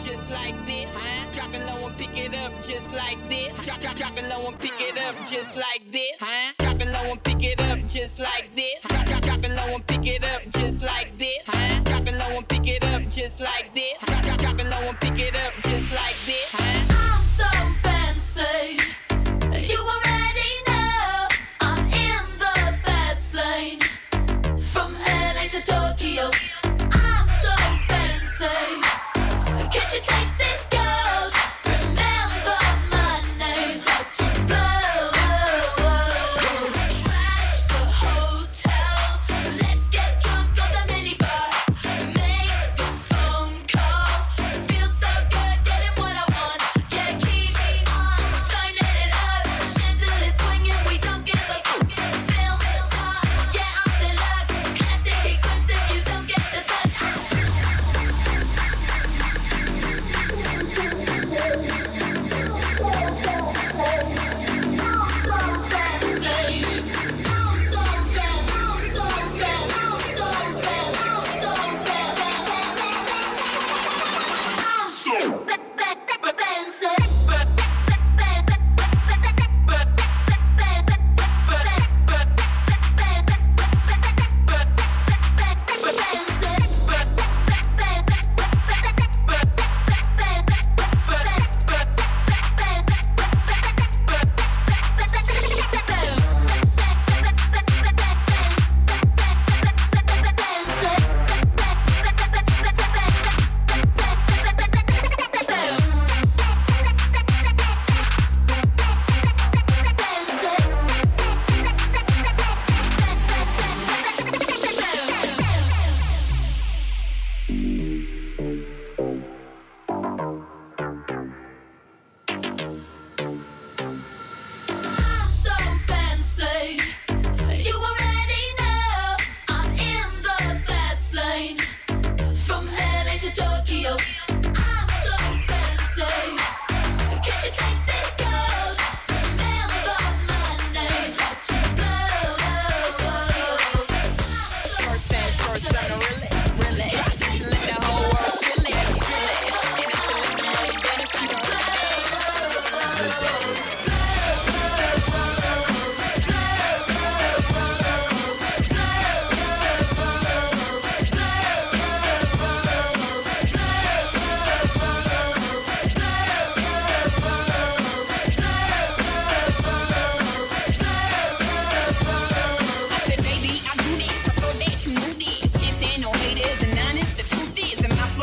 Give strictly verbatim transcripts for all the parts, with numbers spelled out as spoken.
just like this. Huh? Drop it low and pick it up just like this. Drop, drop, drop it low and pick it up just like this. Huh? Drop it low and pick it up just like this. Drop, drop, drop it low and pick it up just like this. Huh? Drop it low and pick it up just like this. Drop, drop, drop it low and pick it up just like this. Huh? I'm so fancy. You already know I'm in the fast lane. From L A to Tokyo, I'm so fancy. Can't you taste this gold? Remember my name. How to blow. Trash the hotel. Let's get drunk on the minibar. Make the phone call. Feel so good getting what I want. Yeah, keep on turning it up. Chandelier swinging, we don't give a fuck. Film star, yeah, I'm deluxe. Classic, expensive, you don't get to touch.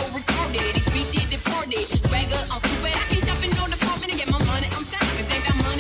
Swagger, I'm stupid, I can shop in no department and get my money on time. If they got money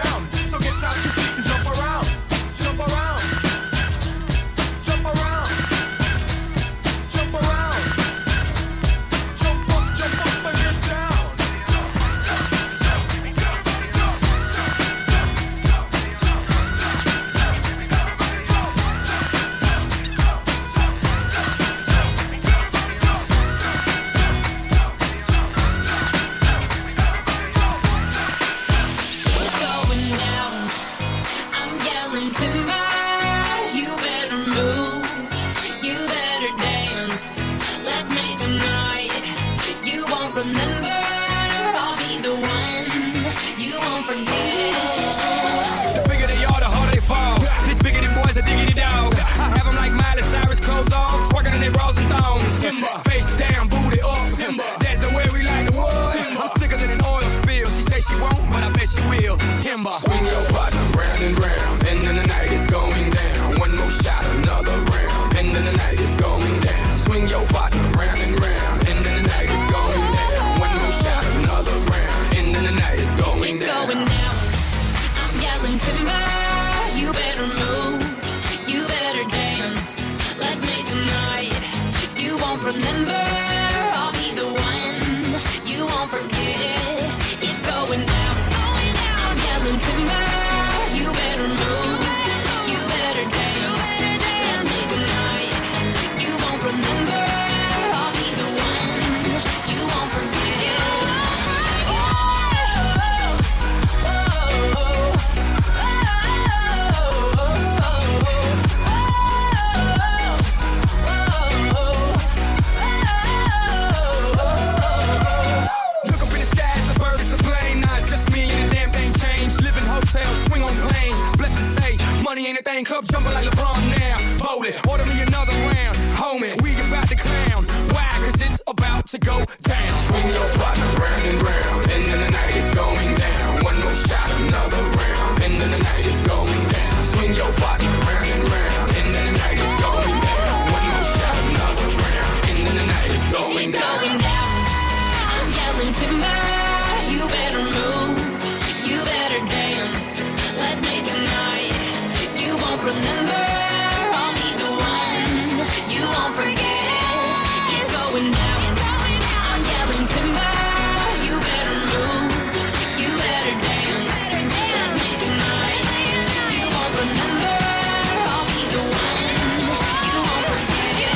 down. So get out your seat and jump around. Jump around. Jump around. Jump around. Jump up, jump up and get down. Jump, jump, jump, jump, jump, jump, jump, jump, jump, What's going down? I'm yelling timber. You better move. You better dance. Let's make a night you won't remember. I'll be the one you won't forget. The bigger they are, the harder they fall. These bigger than boys are diggity dog. I have them like Miley Cyrus, clothes off, twerking in their bras and thongs. Timber. Face down, booty up. Timber. That's the way we like the world. Timber. I'm sicker than an oil spill. She say she won't, but I bet she will. Timber. Swing your partner round and round, and then the night is going down. One more shot, another round, and then the night is going down. Swing your partner round and round, and then the night is going down. One more shot, another round, and then the night is going It's down. going down. I'm yelling timber. You better move. You better dance. Let's make a night you won't remember. I'll be the one you won't forget. It's going down. I'm yelling timber. You better move. You better dance. Let's make a night you won't remember. I'll be the one you won't forget. Look up in the sky, it's a bird, it's a plane. Nah, it's just me and the damn thing changed. Live in hotels, swing on planes. Blessed to say, money ain't a thing. Club jumping like LeBron now. Bowl it, order me another round. Homie, we about to clown. Why? Cause it's about to go down. Swing your partner round and round, and then the night is going down. One more shot, another round, and then the night is going down. Swing your partner round and round, and then the night is going down. One more shot, another round, and then the night is going It's down. going down. I'm yelling timber. You better move. You better dance. Let's make a night you won't remember. I'll be the one you won't forget. It's going down. I'm yelling timber. You better move. You better dance. Let's make a night you won't remember. I'll be the one you won't forget.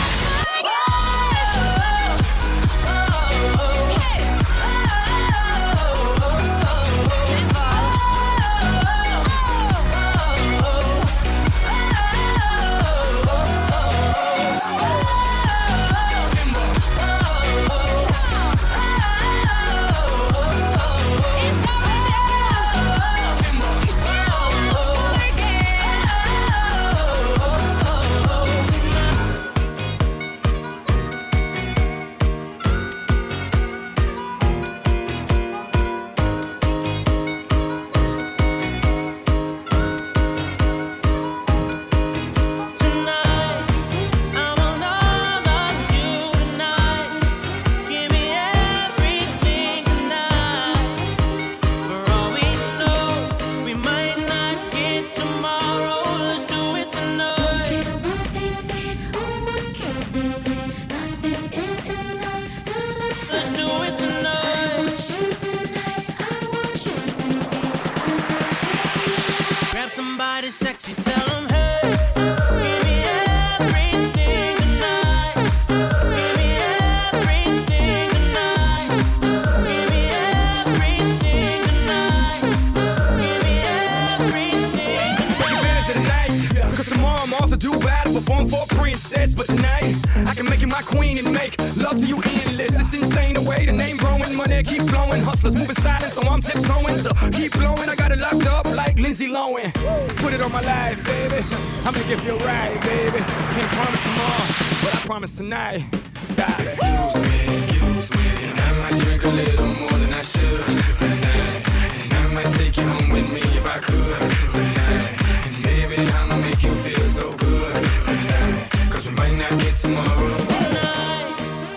Somebody sexy, tell them, hey, give me everything tonight. Give me everything tonight. Give me everything tonight. Give me everything Take tonight. advantage of the night, cause tomorrow I'm off to Dubai to perform for a princess. But tonight, I can make you my queen and make love to you endless. It's insane the way the name growing, money keep flowing. Hustlers moving silent, so I'm tiptoeing. So keep blowing, I got it locked up like Lindsay Lohan. Put it on my life, baby. I'm gonna give you a ride, baby. Can't promise tomorrow, but I promise tonight. Die. Excuse me, excuse me, and I might drink a little more than I should tonight. And I might take you home with me if I could tonight. And baby, I'ma make you feel so good tonight. Cause we might not get tomorrow. Tonight,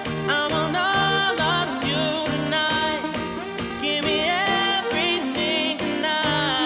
I want all of you tonight. Give me everything tonight.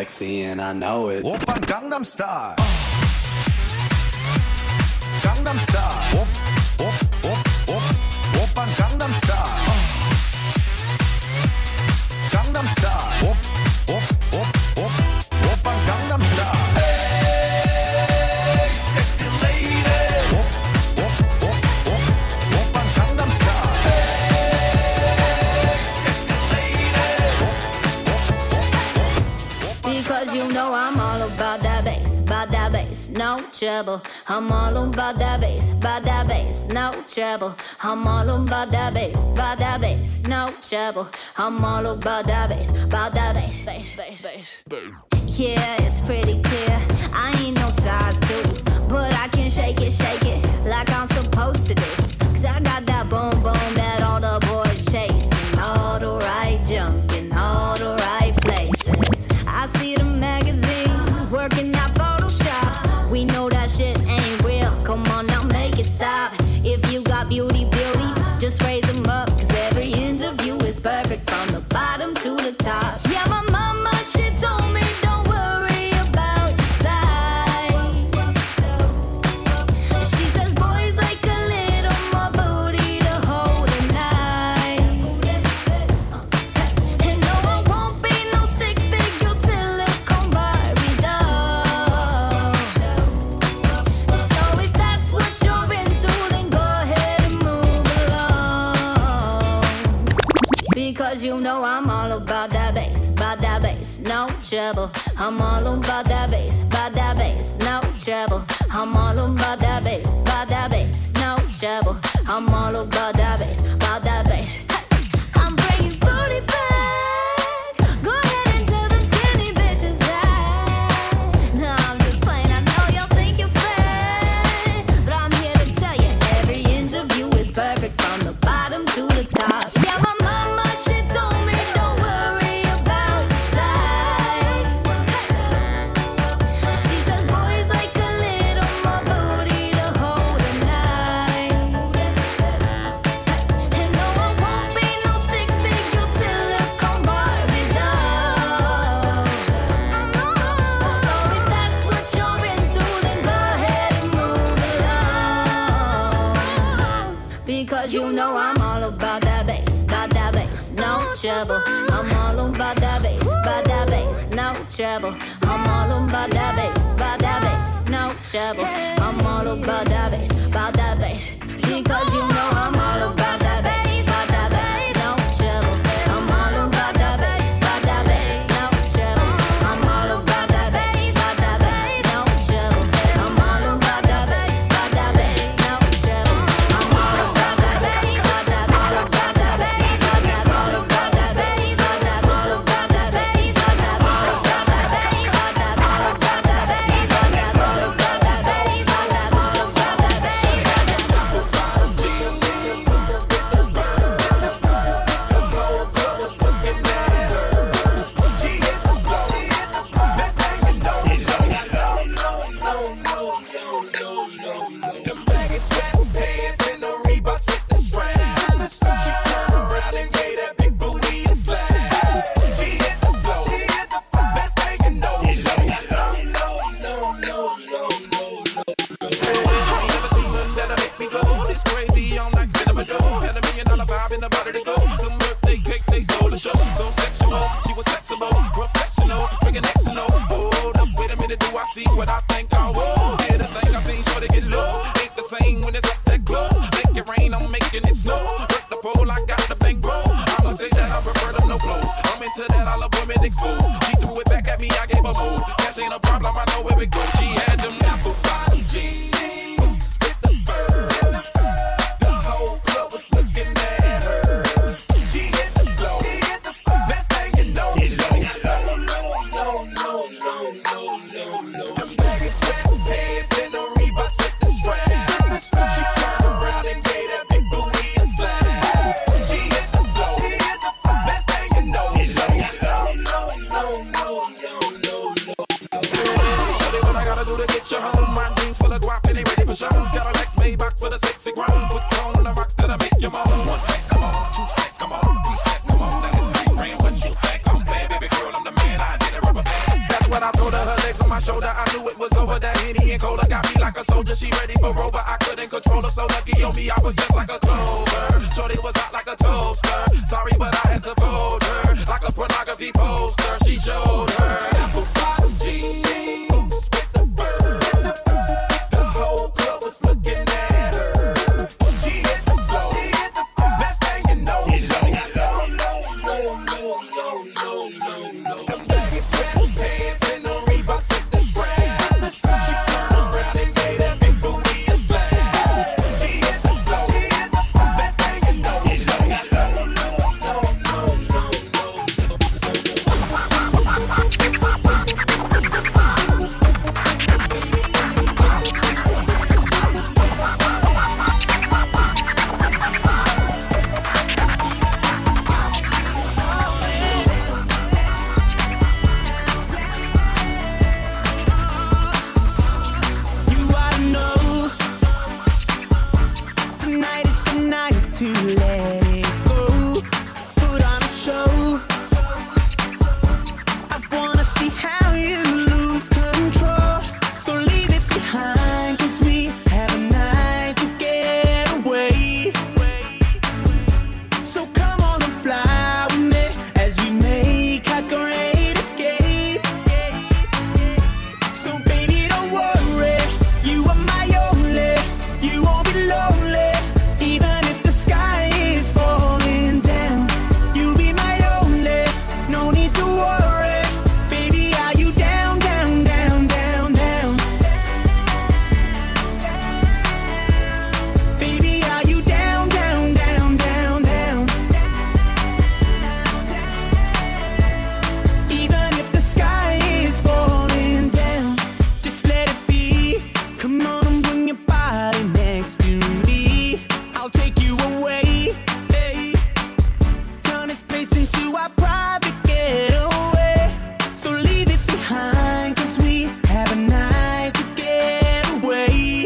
sexy and I know it. Oppa Gangnam Style. Gangnam Style. Op, op, op, op. Oppa Gangnam Style. Gangnam Style. Op, op, op, op. Oppa Gangnam Style. Hey, sexy lady. Op, op, op, op. Oppa Gangnam Style. Hey, sexy lady. Op, op, op, op. Because you know I'm all about that bass, about that bass, no trouble. I'm all about that bass, about that bass, no trouble. I'm all about that bass, about that bass, no trouble. I'm all about that bass, about that bass, bass, bass, bass. Yeah, it's pretty clear. I ain't no size two, but I can shake it, shake it like I'm supposed to do. Cause I got that boom boom that all the boys chasing, all the right junk in all the right places. I see the magazines working out Photoshop. We know that shit ain't real. Come on now, make it stop. If you got beauty, beauty, just raise them up. Cause every inch of you is perfect from the bottom to the top. Yeah, my mama, she told me don't worry about your size. She says boys like a little more booty to hold at night. And no, I won't be no stick figure silicone Barbie doll. So if that's what you're into, then go ahead and move along. Because you know I'm all about that bass, about that bass, no trouble. I'm all about that bass, about that bass, no trouble. I'm all about that bass, about that bass, no trouble. I'm all about that bass, about that bass. Hey, I'm bringing booty back. Go ahead and tell them skinny bitches that. No, I'm just playing. I know y'all think you're fat, but I'm here to tell you every inch of you is perfect from the bottom to the top. Yeah, my mama, she told me don't worry about your size. She says boys like a little more booty to hold at night. And no, I won't be no stick figure silicone Barbie doll. So if that's what you're into, then go ahead and move along. Because you know I'm all about that bass, about that bass, no trouble. I'm all about that bass, about that bass, no trouble. I'm all about that bass, about that bass, no trouble. I'm all about that bass, about that bass. Because you know I'm all about that bass, about that bass, no trouble. I'm all about that bass, about that bass, no trouble. I'm all about that bass, about that bass, no trouble. I'm all about that bass, about that bass, no trouble. I'm all about that bass, about that, all about that bass, about that, all about that bass, about that, all about that bass, about that, all about that bass, about that, all about that bass, about that, all about that bass, about that, all about that Shorty, what I gotta do to get you home? My jeans full of guap and they ready was over that Henny and Cola got me like a soldier. She ready for rover. I couldn't control her, so lucky on me, I was just like a clover. Shorty was hot like a toaster. Sorry, but I had to fold her like a pornography poster. She showed her apple bottom jeans with the fur. The whole club was looking at her. She hit the floor. Best thing you know, she got low, low, low, low, low, low, low, low. The baggy sweatpants and the Reeboks with the strap. She turned around and gave that big booty a slap. She hit the floor. Best thing you know, she got low, low, low, low, low, low. You ought to know tonight is the night to let it go. Put on a show. I wanna see how you lose control. So leave it behind, 'cause we have a night to get away. So come on and fly with me as we make our great escape. So baby, don't worry, you are my only. You won't be lonely, even if the sky is falling down. You'll be my only, no need to worry. Baby, are you down, down, down, down, down? Baby, are you down, down, down, down, down? Even if the sky is falling down, just let it be. Come on and bring your body next to me. I'll take you away, hey. Turn this place into our private getaway. So leave it behind, 'cause we have a night to get away.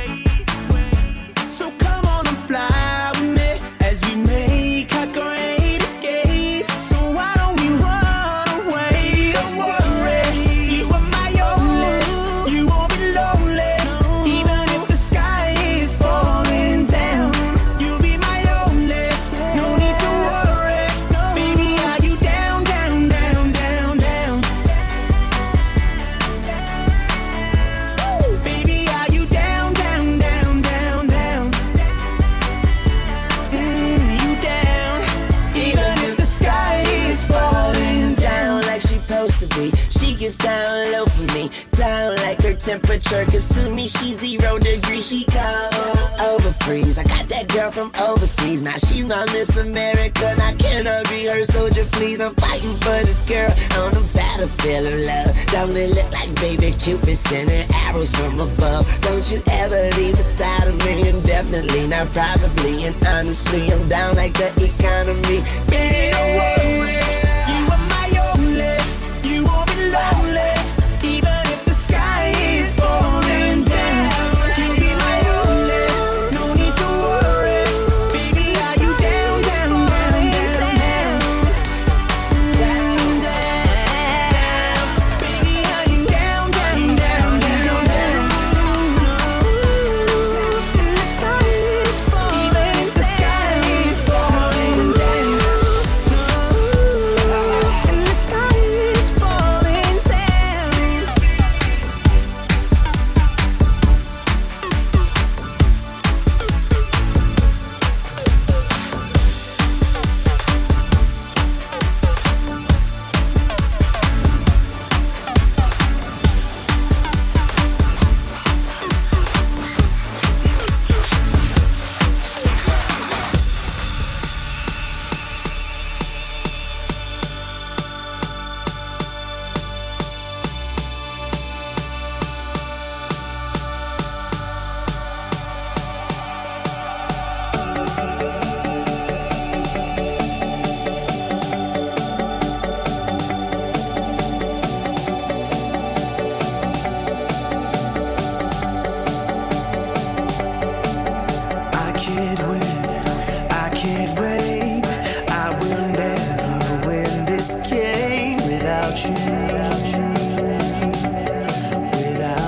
So come on and fly with me as we make our great escape. So why don't we run away? Don't worry, you are my only. You won't be lonely, even if the sky is falling down. You'll be my only, no need to worry. Baby, are you down, down, down, down, down? Baby, are you down, down, down, down, down? Mm, you down, even if the sky is falling down like she supposed to be. She gets down low for me, down like her temperature, 'cause to me she's zero degrees. She cold over freeze. I got that girl from overseas, now she's my Miss America. Now can I be her soldier, please? I'm fighting for this girl on the battlefield of love. Don't it look like baby Cupid sending arrows from above? Don't you ever leave beside of me, indefinitely, not probably. And honestly, I'm down like the economy. Baby, don't worry, you are my only. You won't be lonely, even if the sky is falling down. You'll be my only, no need to worry. Baby, are you down, down, down, down, down? Down, down. Baby, are you down, down, down, down, down? And the sky is falling, even if the sky is falling down. And the sky is falling down. without you, without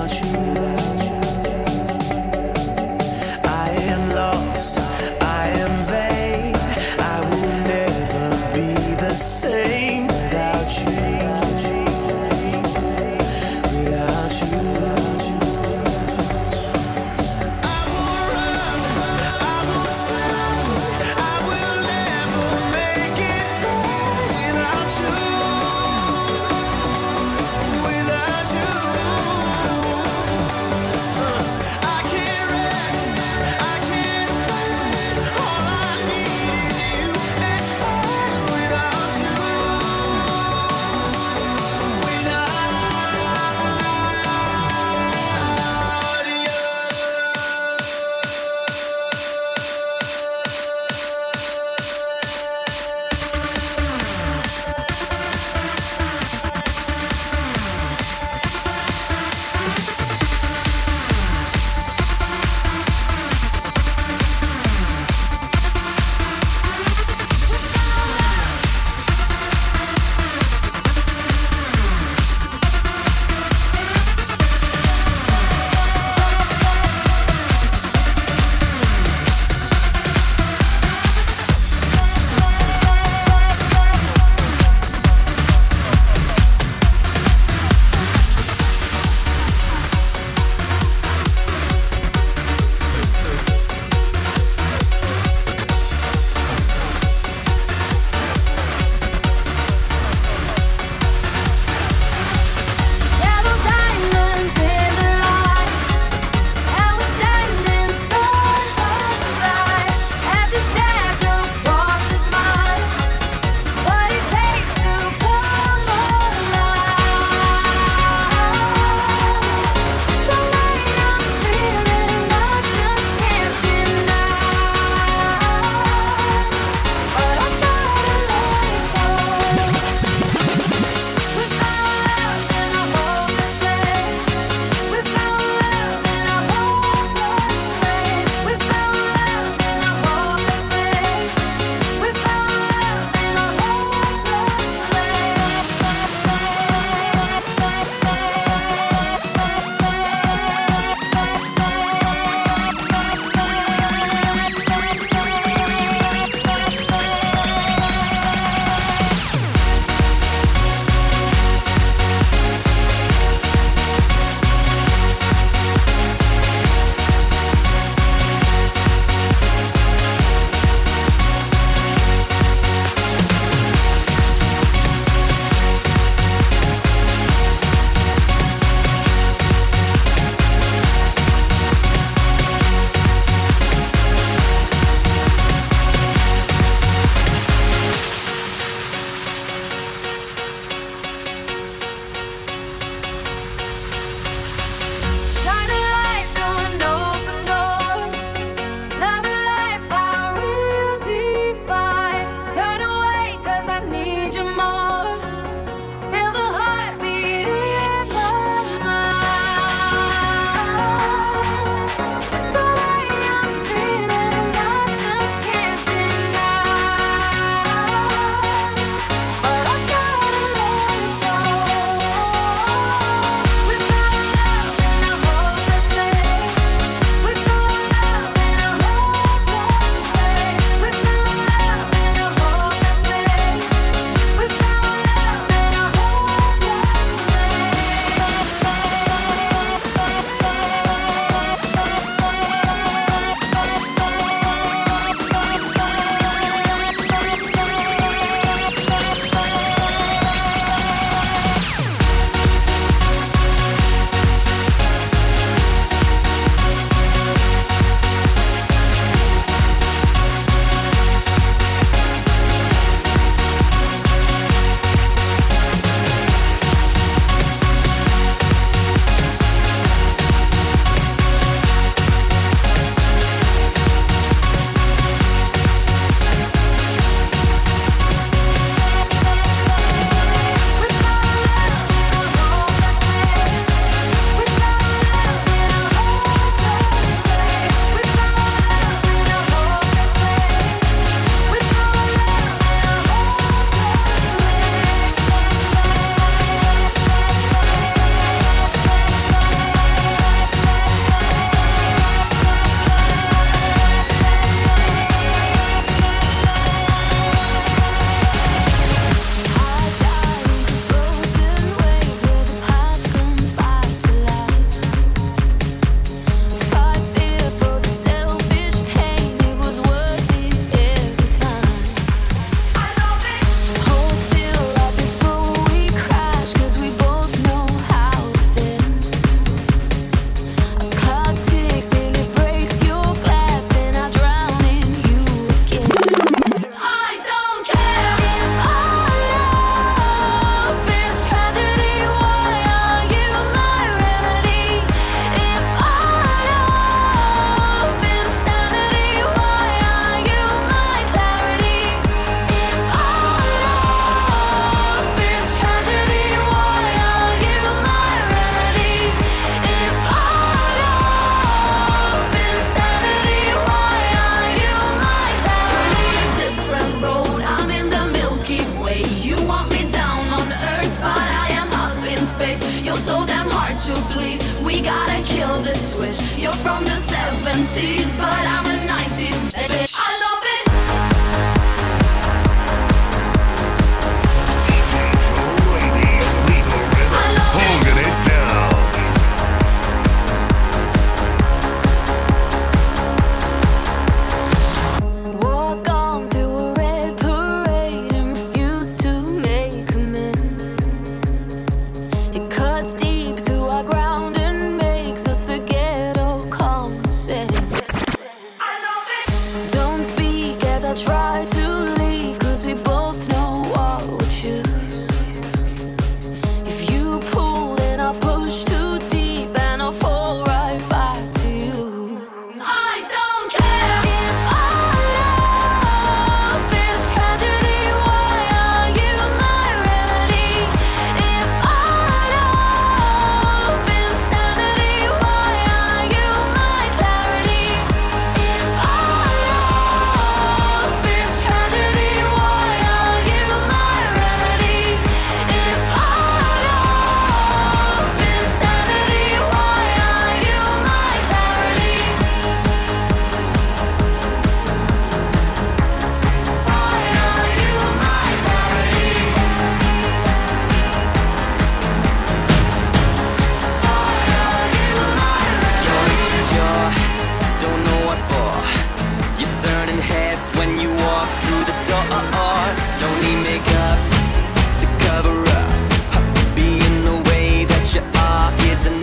wish you're from the seventies, but I'm a nineties bitch. I love it. Holding it down. Walk on through a red parade and refuse to make amends. It cuts deep through our ground and makes us forget all common sense. Don't speak as I try to leave, 'cause we both know what we'll choose. If you pull, then I'll push too deep and I'll fall right back to you. I don't care if our love is tragedy. Why are you my remedy? If our love insanity, why are you my clarity? If our love is tragedy, why are you my remedy? If our love insanity, why are you my clarity? Why are you my clarity? You're insecure, don't know what for. You're turning heads when you walk through the door. Don't need makeup to cover up. Being the way that you are is enough.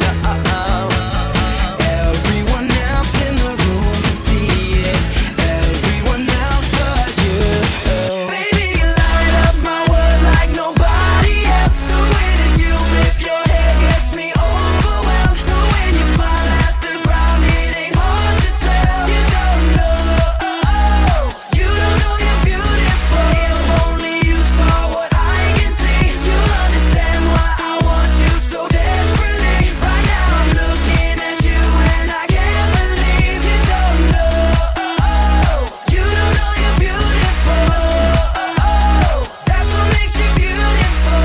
Everyone else in the room can see it. Everyone else but you. Baby, you light up my world like nobody else. The way that you flip your hair gets me overwhelmed. The way you smile at the ground, it ain't hard to tell. You don't know, you don't know you're beautiful. If only you saw what I can see, you'll understand why I want you so desperately. Right now I'm looking at you and I can't believe you don't know, you don't know you're beautiful. That's what makes you beautiful.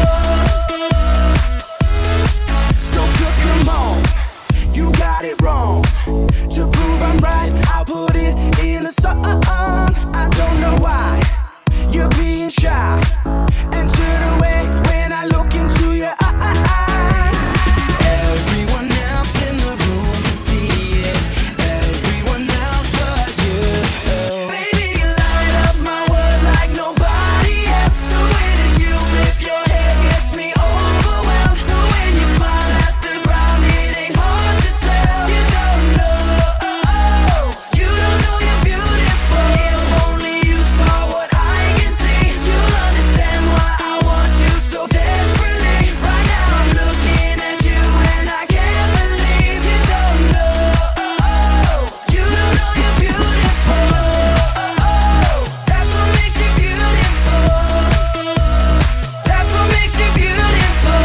So good, come on, you got it wrong. To prove I'm right, I'll put it in a song. I don't know why you're being shy and turn away when I look into your eyes. Everyone else in the room can see it. Everyone else but you. Baby, you light up my world like nobody else. The way that you flip your hair gets me overwhelmed. The way you smile at the ground, it ain't hard to tell. You don't know, you don't know you're beautiful. If only you saw what I can see, you'll understand why I want you so desperately. Right now I'm looking at you and I can't believe you don't know, you don't know you're beautiful. That's what makes you beautiful. That's what makes you beautiful.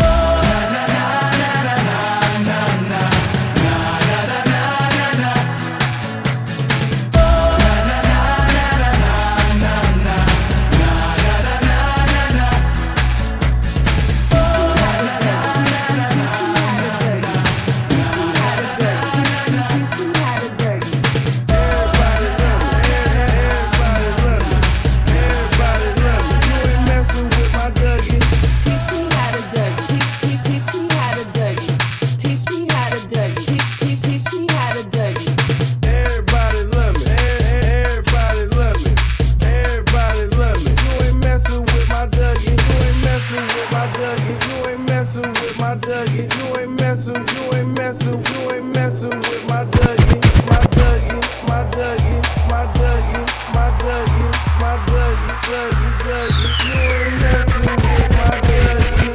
Everybody love me. Everybody love me. Everybody love me. You ain't messing with my Dougie. You ain't messing with my Dougie. You ain't messing with my Dougie. You ain't messing. You ain't messing. You ain't messing with my Dougie. My Dougie. My Dougie. My Dougie. My Dougie. My Dougie. Dougie. Dougie. You ain't messing with my Dougie.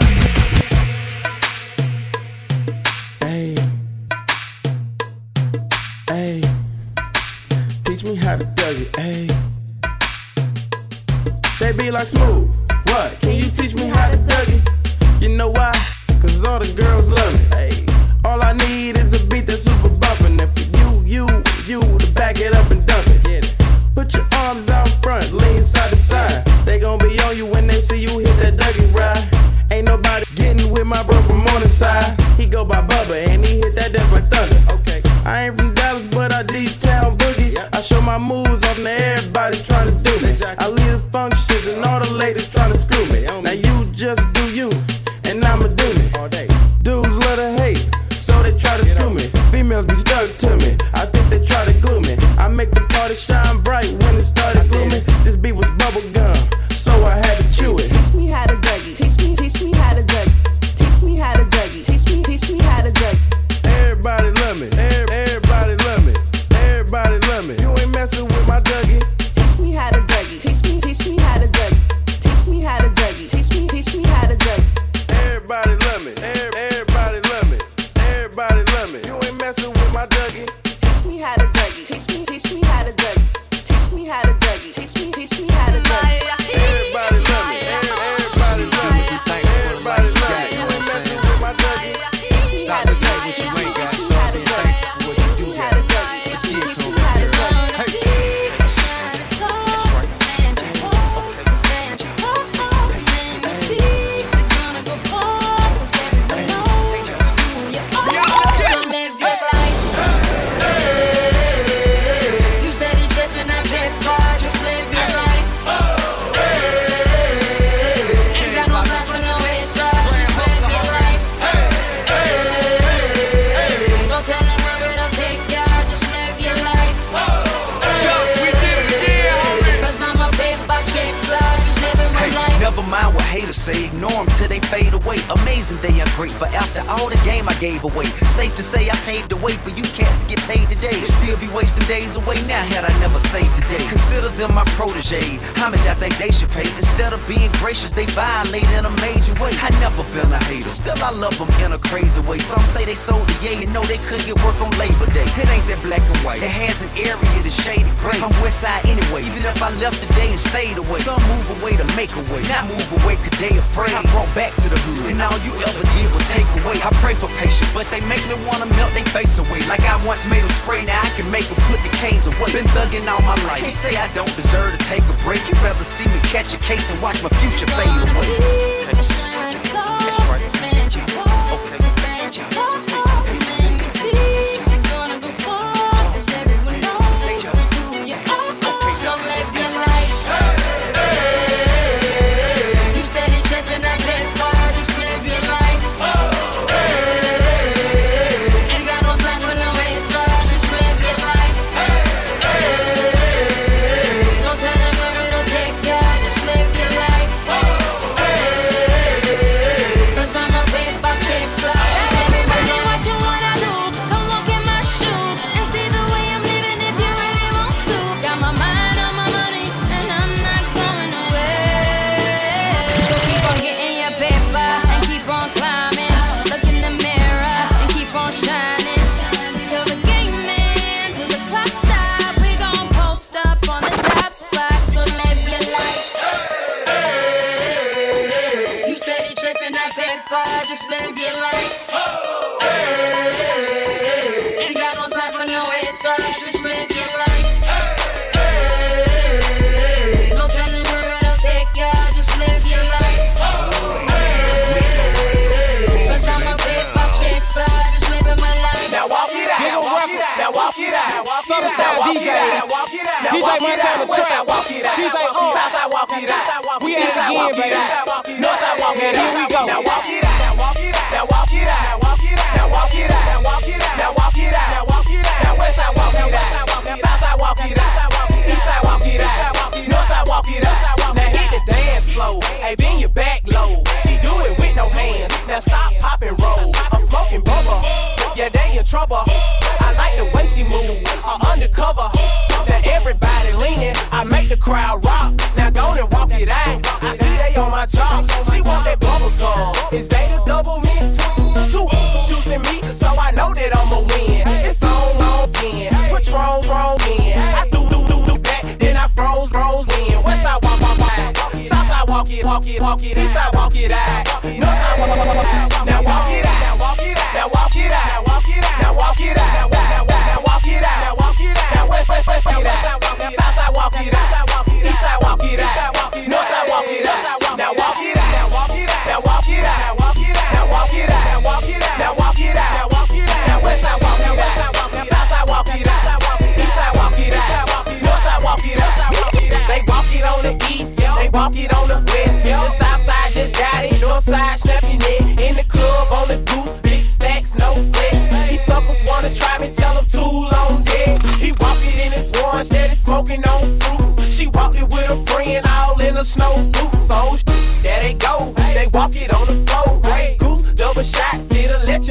Hey. Hey. Teach me how to Dougie. Hey. They be like Smooth. What? Can you teach me how to Dougie? You know why? 'Cause all the girls love me. Hey. All I need is a beat that's super bumpin'. And for you, you, you to back it up and dump it. Get it. Put your arms out front, lean side to side. They gon' be on you when they see you hit that Dougie ride. Ain't nobody getting with my bro from Morningside. He go by Bubba and he hit that death like thunder. Okay. I ain't from Dallas, but I D-Town boogie. I show my moves off to everybody trying to do me. I lead the functions and all the ladies trying to screw me. Now you just do you, and I'ma do me. Dudes love to hate, so they try to screw me. Females be stuck to me, I think they try to glue me. I make the party shine bright when it started gloomy. This beat was bubble gum, so I had to chew it. Teach me how to Dougie, teach me, teach me how to Dougie. Teach me how to Dougie, teach me, teach me how to Dougie. Everybody love me, everybody love me, everybody love me. You ain't messing with my Dougie. Teach me how to Dougie, teach me, teach me how to Dougie. Teach me how to Dougie, teach me, teach me how to Dougie. Everybody love me, everybody love me, everybody love me. You ain't messing with my Dougie. Teach me how to Dougie, teach me, teach me how to Dougie. Teach me how to Dougie, teach me, teach me how to Dougie. Everybody love me, everybody love me, everybody love me. You ain't messing with my Dougie. Stop the day what you ain't got. Start being thankful for what you do got. Let's get to it. Never mind what haters say, ignore them till they fade away. Amazing they are great, but after all the game I gave away. Safe to say I paved the way for you cats to get paid today. Still be wasting days away now had I never saved the day. Consider them my protege, homage I think they should pay. Instead of being gracious, they violate in a major way. I never been a hater, still I love them in a crazy way. Some say they sold the yay and know they couldn't get work on Labor Day. It ain't that black and white, it has an area that's shaded gray. I'm west side anyway, even if I left today and stayed away. Some move away to make a way, not move away cause they afraid. I brought back to the hood, and all you ever did was take away. I pray for patience, but they make me wanna melt they face away. Like I once made them spray, now I can make them put the K's away. Been thugging all my life, can't say I don't deserve to take a break. You'd rather see me catch a case and watch my future fade away. That's right. Just live your life. Oh, hey, hey, ain't got no time for no haters. Just live your life. Hey, hey, no telling where it'll take ya. Just live your life. Hey, cause I'm a paper chaser. Just living my life. Now walk it out. Now walk it out. Now walk it out. Southern style D Js. D J Montana Trap. D J O. Southside walk it out. We at it again, baby. Northside walk it out. Here we go. Now walk it out. Now walk it out. Now walk it out. Now walk it out. Now walk it out. Now walk it out. Now walk it out. Now westside walk it out. Southside walk it out. Eastside walk it out. Northside walk it out. Now hit the dance floor. Hey, bend your back low. She do it with no hands. Now stop, pop and roll. I'm smoking bubble. Yeah, they in trouble. I like the way she moves. Uh, undercover. Now everybody leaning. I make the crowd rock. Now go and walk it out. I see they on my job. She want that bubble gum. Is they the double mint? Two shooting me, so I know that I'ma win. It's on, on again. Patron, thrown in. I do, do, do, do that. Then I froze, froze in. Westside walk, walk, walk. Southside walk it, walk it, walk it. Eastside walk it out. Northside walk, walk, walk, walk. Now walk it out. Now walk it out. Now walk it out. Now walk it out. Now walk it out. Now walk it out. Now walk it out. Now west, west, west, walk it out. Southside walk it out. Eastside walk it out. Northside walk it out. Now walk it out. Now walk it out. Now walk it out. Now walk it out. Now walk it out. Now walk it out. Now walk it out. Now westside walk it out.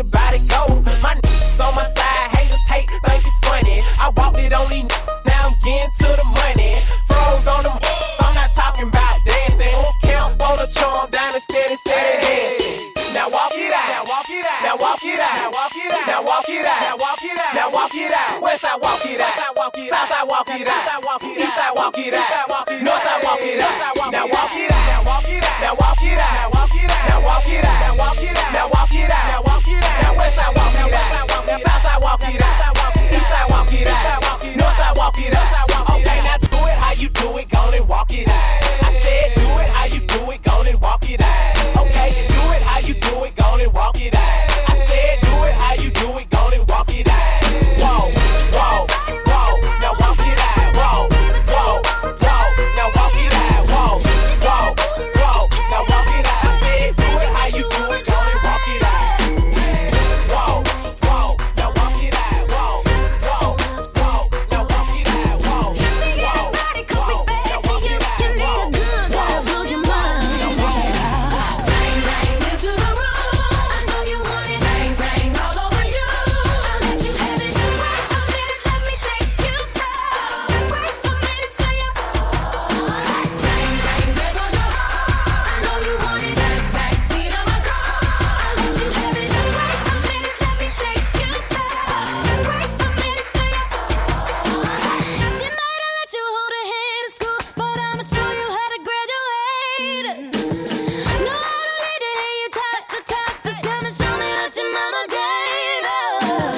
your body go. My niggas on my side, haters hate, think it's funny. I walked it on these niggas, now I'm getting to the money. Froze on them, I'm not talking about dancing. Count on the charm, down and steady, steady dancing. Now walk it out, now walk it out, now walk it out, now walk it out, now walk it out, now walk it out, now walk it out. West side walk it out, south side walk it out, east side walk it out, north side walk it out. Now walk it out, now walk it out, now walk it out, now walk it out, now walk it out, now walk it out, now walk it out, now walk it out. Now west side walk it out, south side walk it out, east side walk it out, north side walk it out. Okay, now do it how you do it, go and walk it out. I said do it how you do it, go and walk it out. Okay, do it how you do it, go and walk it out. I said do it how you do it, go and walk it out. Whoa, whoa, whoa, now walk it out. Whoa, whoa, whoa, now walk it out. Whoa, whoa, whoa, now walk it out. I said do it how you do it, go and walk it out. Whoa, whoa, now walk it out. Whoa, whoa, whoa, now walk it out. Whoa, whoa, whoa, now walk it out. You need a good guy to blow your mind. Bang, bang into the room. I know you want it. Bang, bang all over you. I'll let you have it. Wait a minute, let me take you there. Wait a minute till you. Bang, bang, there goes your heart. I know you want it. Back, back seat of my car. I'll let you have it. Wait a minute, let me take you there. Wait a minute till you. She might have let you hold her hand in school, but I'ma show you how to graduate. Know how to lead to hear you talk the talk. Just come and show me what your mama gave us.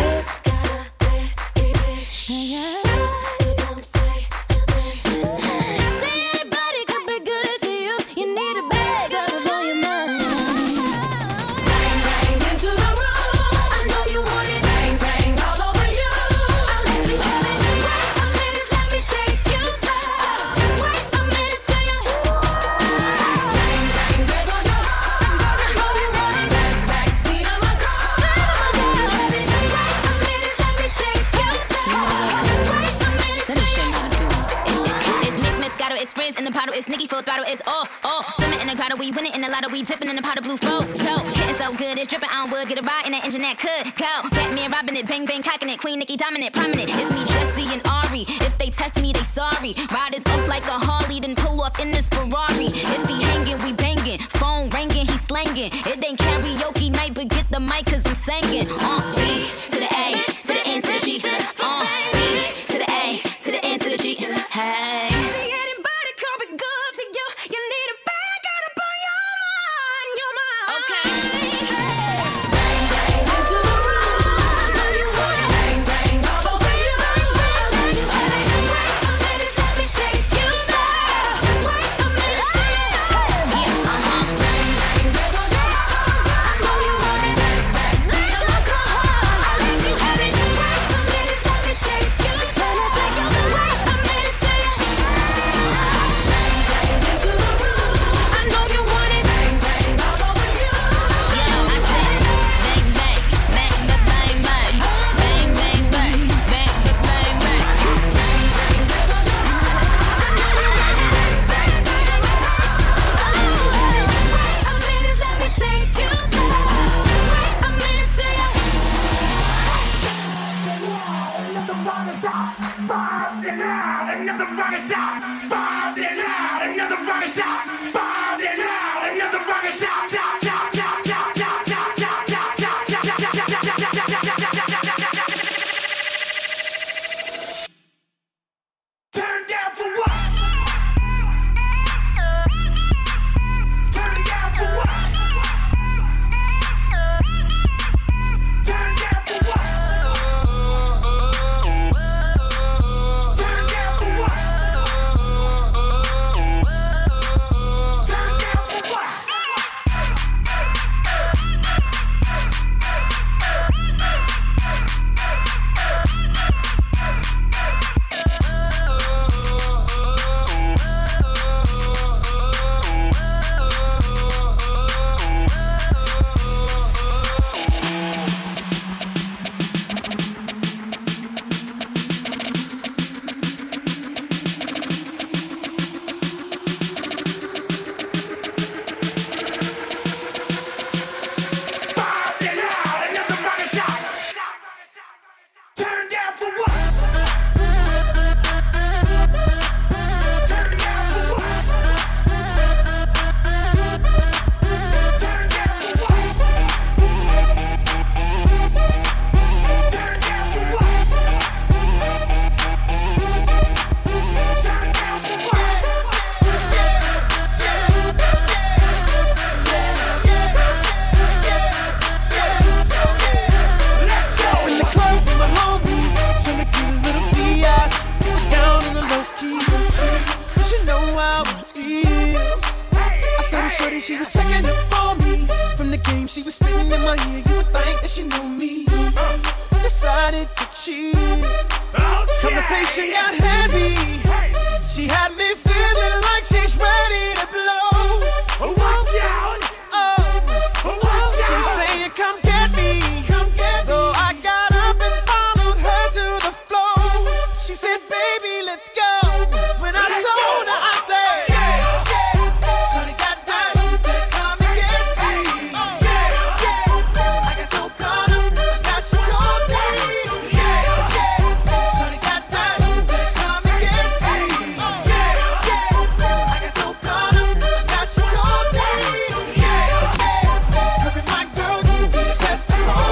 Don't say a thing. Say anybody could be good to you. You need a bad girl to blow your mind. Bang, bang into the room. I know you want it. Bang, bang all over you. I'll let you have it. Wait a minute, let me take you there. Wait a minute till you. Bang, bang, there goes your heart. I know you want it. Back, back seat of my car. I'll let you have it. Wait a minute, let me take you there. Wait a minute till you. It's mixed, Moscato, it's frizz in the bottle, it's Nicki full throttle, it's all, all. Swimming in the grotto, we winning in the lotto, we dipping in the pot of blue photo. Getting so good, it's dripping on wood, get a ride in that engine that could go. Batman robbing it, bang bang cocking it, Queen Nicki dominant, prominent. It's me, Jesse and Ari. If they test me, they sorry. Riders up like a Harley, then pull off in this Ferrari. If he hanging, we banging. Phone ringing, he slanging. It ain't karaoke night, but get the mic, cause I'm singing. Uh, B to the A, to the N to the G. Uh, B to the A, to the N to the G. Hey. See anybody could be good to you. You need a bad girl to blow your mind, your mind. Okay. Bang, bang into the room. I know you want it. Bang, bang all over you. I'll let you have it. Wait a minute, let me take you there. Wait a minute till you. Yeah, uh-huh. Bang, bang, there goes your heart. I know you want it. Back, back seat of my car. I'll let you have it. Wait a minute, let me take you there. Take you there. Wait a minute till you. Bang, bang into the room. I know you want it. Bang, bang all over you. Yo, I said bang bang, bang bang bang bang, bang bang bang, bang bang bang bang. Turn down for what? Turn down for what? Turn down for what? Turn down for what? She was checking up on me from the game. She was spitting in my ear. You would think that she knew me. Decided to cheat. Conversation got heavy. She had me feeling like she's ready to blow. Watch out! Oh, she's saying, "Come get me." So I got up and followed her to the floor. She said, "Baby, let's go." When I told her, I said, "Yeah, yeah." Shorty got down and said, "Come and get me." Yeah, yeah. I got so caught up, now she told me. Yeah, yeah. Shorty got down and said, "Come and get me." Yeah, yeah. I got so caught up, now she told me. Yeah, yeah. Look at my girl, you be the best of all.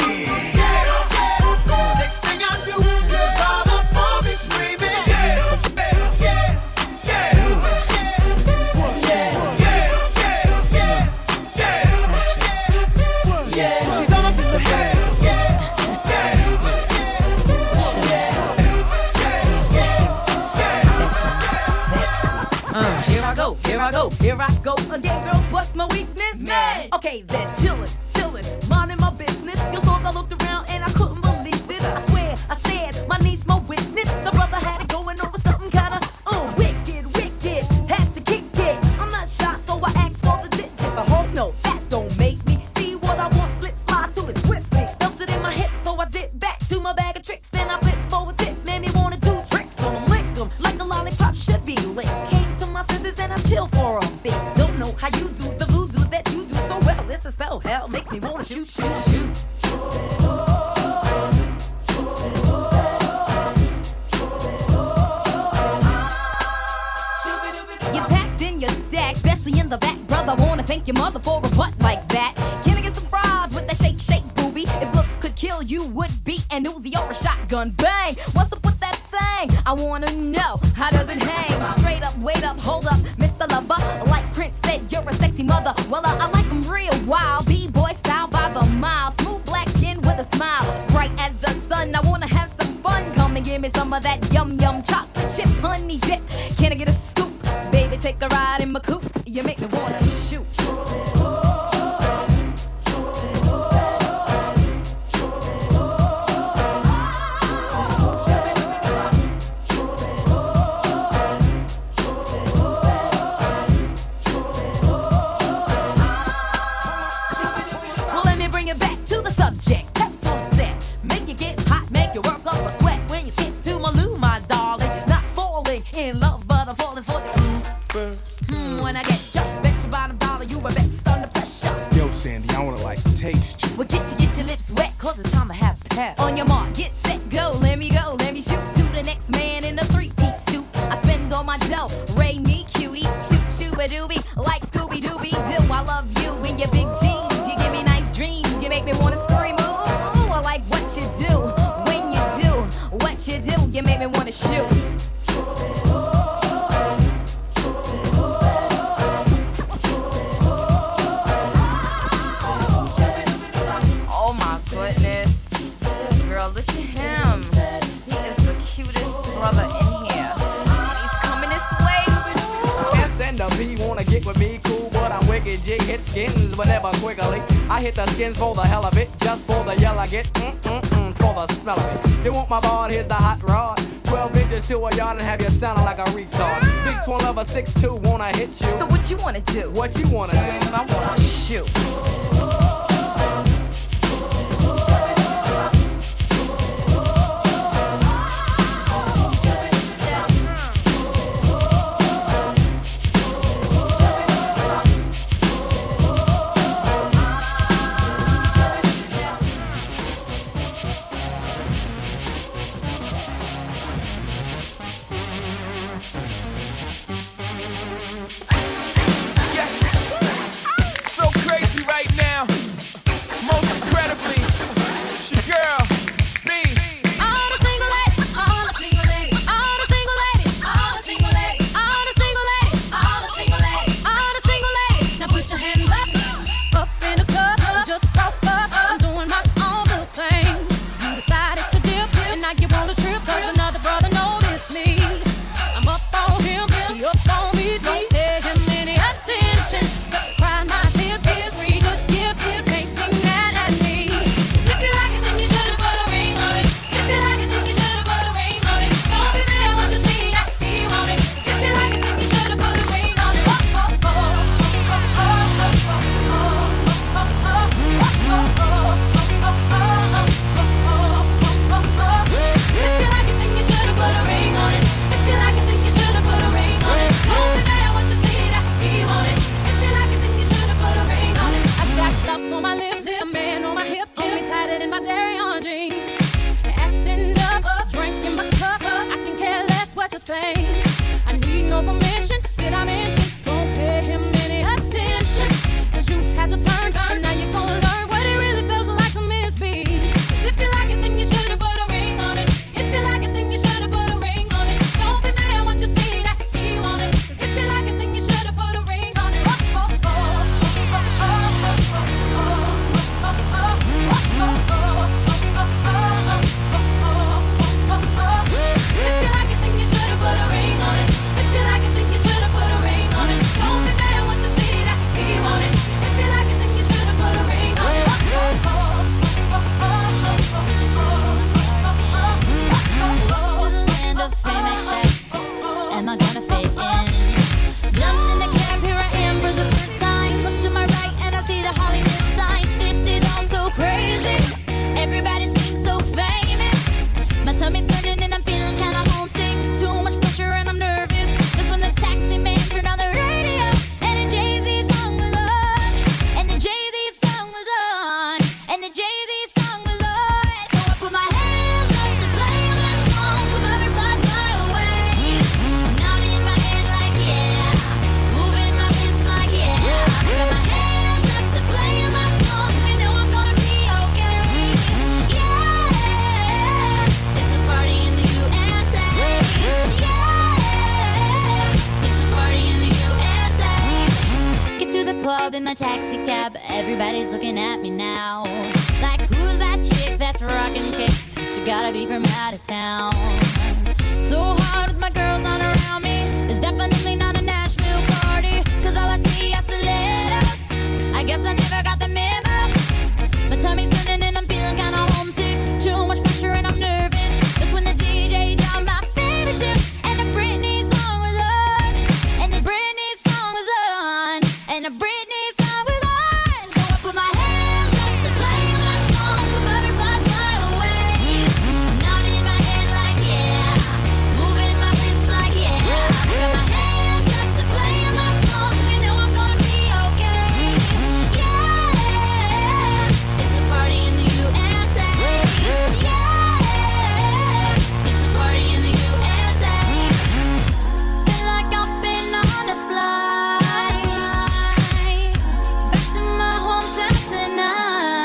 Here I go, here I go again, girls. What's my weakness? Man. Okay, then chillin', chillin', minding my business. You saw I looked around and I couldn't believe this. I swear, I stared, my niece, my witness. The brother had it going over something kinda uh, wicked, wicked. Had to kick it. I'm not shy, so I asked for the digits. I hope no, that don't make me see what I want. Slip, slide to it swiftly. Felt it in my hip, so I dip back to my bag of tricks. Then I flip forward tip, made me wanna do tricks on them, lick them like a lollipop should be licked. My senses and I chill for a bit. Don't know how you do the voodoo that you do so well. It's a spell, hell makes me wanna shoot, shoot, shoot. You packed in your stack, especially in the back, brother. Wanna thank your mother for a butt like that. Can I get some fries with that shake, shake, booby? If looks could kill, you would be an Uzi or a shotgun. Bang! What's up with that thing? I wanna know, how does it hang? Straight up, wait up, hold up, Mister Lover. Like Prince said, you're a sexy mother. Well, uh, I like them real wild. B-boy style by the mile. Smooth black skin with a smile. Bright as the sun, I wanna have some fun. Come and give me some of that yum yum chocolate chip honey dip. Can I get a scoop? Baby, take a ride in my coupe. You make me wanna shoot. Well, get you, get your lips wet, cause it's time to have pep. On your mark, get set, go, let me go, let me shoot to the next man in a three-piece suit. I spend all my dough, Ray me cutie, shoot, shoot-a-doobie, like Scooby-Dooby-Doo. I love you in your big jeans, you give me nice dreams, you make me wanna scream, ooh, ooh, I like what you do, when you do, what you do, you make me wanna shoot. Look at him. He is the cutest brother in here. He's coming this way. S and the P wanna get with me, cool, but I'm wicked. G hit skins, but never quickly. I hit the skins for the hell of it, just for the yell I get. Mm-mm-mm, for the smell of it. You want my ball? Here's the hot rod. Twelve inches to a yard and have you sounding like a retard. Big twin of a six two wanna hit you. So what you wanna do? What you wanna do? Mm, I wanna shoot. Right now. a taxi cab, everybody's looking at me now. Like, who's that chick that's rocking kicks? She gotta be from out of town. So hard with my girls on around me. It's definitely not a Nashville party, cause all I see are stilettos. I guess I never got the memo. My tummy's turning and I'm feeling kinda homesick. Too much pressure and I'm nervous. That's when the D J dropped my favorite tip, and the Britney song was on. And the Britney song was on. And the Britney song was on. So I put my hands up to play my song. The butterflies fly away. Nodding my head like yeah. Moving my hips like yeah. I got my hands up to play my song. You know I'm gonna be okay. Yeah. It's a party in the U S A. Yeah. It's a party in the U S A. Feel like I've been on a flight back to my hometown tonight.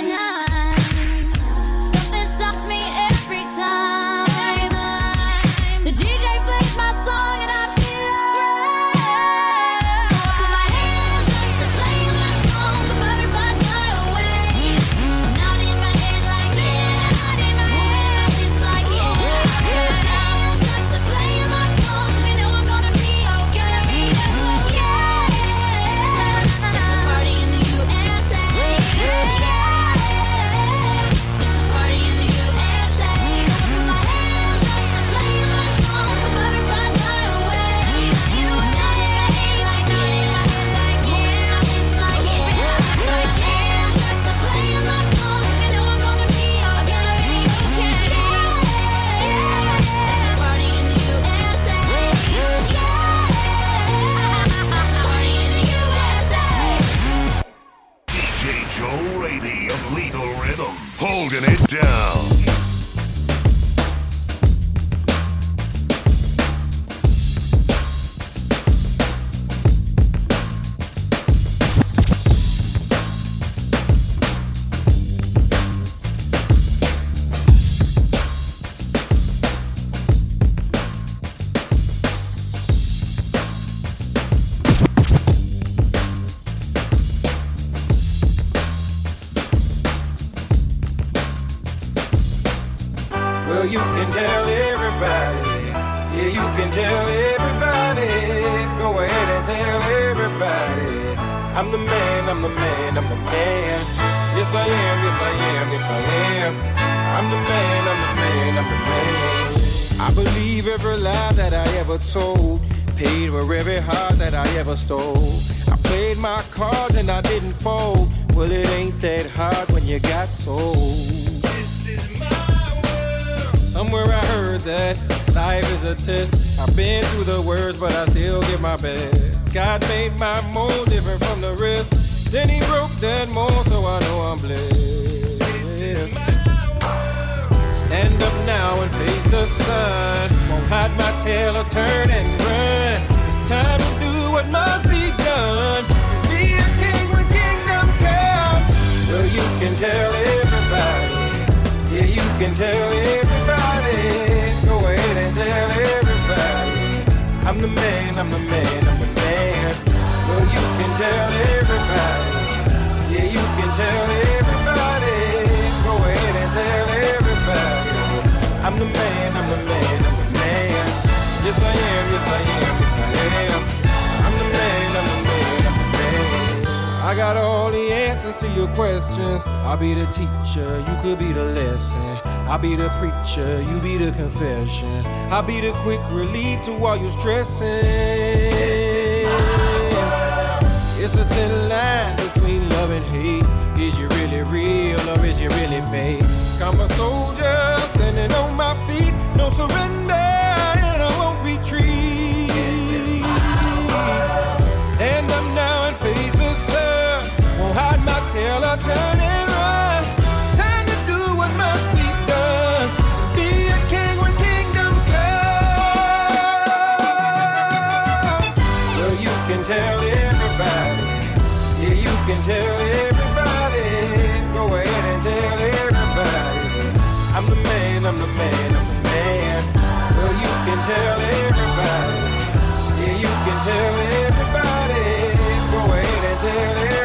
Something stops me every time. The D J plays my song and I feel alright. So I put my hands up to play my song. The butterflies fly away. Nodding my head like yeah. Moving my hips like yeah. I got my hands up to play my song. You know I'm gonna be okay. Yeah. It's a party in the U S A. Yeah. It's a party in the U S A. I put my hands up to play my song. The butterflies fly away. Nodding my head like yeah. Moving my hips like yeah. I got my hands up to play my song. You know I'm gonna be okay. Yeah. It's a party in the U S A. Yeah. It's a party in the U S A. D J Joe Rady of Lethal Rhythm, holding it down. Well, you can tell everybody. Yeah, you can tell everybody. Go ahead and tell everybody. I'm the man, I'm the man, I'm the man. Yes, I am, yes, I am, yes, I am. I'm the man, I'm the man, I'm the man. I believe every lie that I ever told. Paid for every heart that I ever stole. I played my cards and I didn't fold. Well, it ain't that hard when you got sold. Somewhere I heard that life is a test. I've been through the worst, but I still give my best. God made my mold different from the rest. Then he broke that mold, so I know I'm blessed. Stand up now and face the sun. Won't hide my tail or turn and run. It's time to do what must be done. Be a king when kingdom comes. Well, you can tell everybody. Yeah, you can tell everybody. Go ahead and tell everybody. I'm the man, I'm the man, I'm the man. Well, you can tell everybody. Yeah, you can tell everybody. Go ahead and tell everybody. I'm the man, I'm the man, I'm the man. Yes, I am, yes, I am, yes, I am. I'm the man, I'm the man, I'm the man. I got all the answers to your questions. I'll be the teacher, you could be the lesson. I'll be the preacher, you be the confession. I'll be the quick relief to all your stressing. It's a thin line between love and hate. Is you really real or is you really fake? I'm a soldier standing on my feet. No surrender and I won't retreat. Stand up now and face the sun. Won't hide my tail or turn and run. It's time to do what must be done. Be a king when kingdom comes. Well, you can tell everybody. Yeah, you can tell everybody. Go ahead and tell everybody. I'm the man, I'm the man, I'm the man. Well, you can tell everybody. Yeah, you can tell everybody. Go ahead and tell everybody.